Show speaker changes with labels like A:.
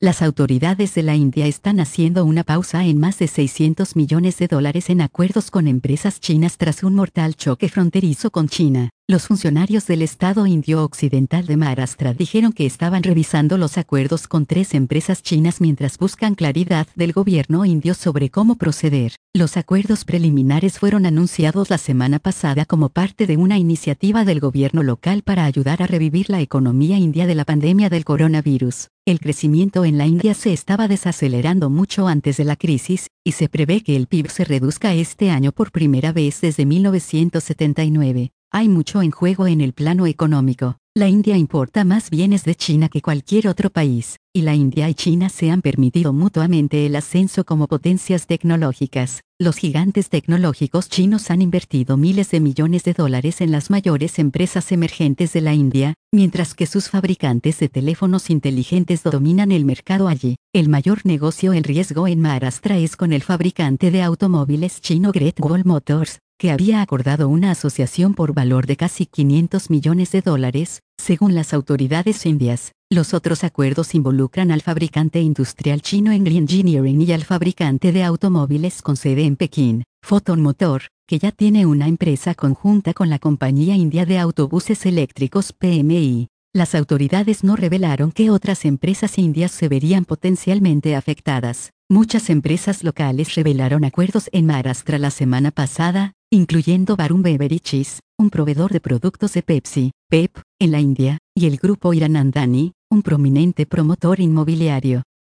A: Las autoridades de la India están haciendo una pausa en más de $600 millones en acuerdos con empresas chinas tras un mortal choque fronterizo con China. Los funcionarios del estado indio occidental de Maharashtra dijeron que estaban revisando los acuerdos con 3 empresas chinas mientras buscan claridad del gobierno indio sobre cómo proceder. Los acuerdos preliminares fueron anunciados la semana pasada como parte de una iniciativa del gobierno local para ayudar a revivir la economía india de la pandemia del coronavirus. El crecimiento en la India se estaba desacelerando mucho antes de la crisis, y se prevé que el PIB se reduzca este año por primera vez desde 1979. Hay mucho en juego en el plano económico. La India importa más bienes de China que cualquier otro país, y la India y China se han permitido mutuamente el ascenso como potencias tecnológicas. Los gigantes tecnológicos chinos han invertido miles de millones de dólares en las mayores empresas emergentes de la India, mientras que sus fabricantes de teléfonos inteligentes dominan el mercado allí. El mayor negocio en riesgo en Maharashtra es con el fabricante de automóviles chino Great Wall Motors, que había acordado una asociación por valor de casi $500 millones, según las autoridades indias. Los otros acuerdos involucran al fabricante industrial chino Engli Engineering y al fabricante de automóviles con sede en Pekín, Foton Motor, que ya tiene una empresa conjunta con la compañía india de autobuses eléctricos PMI. Las autoridades no revelaron qué otras empresas indias se verían potencialmente afectadas. Muchas empresas locales revelaron acuerdos en Maharashtra la semana pasada, incluyendo Varun Beverages, un proveedor de productos de Pepsi, PEP, en la India, y el grupo Hiranandani, un prominente promotor inmobiliario.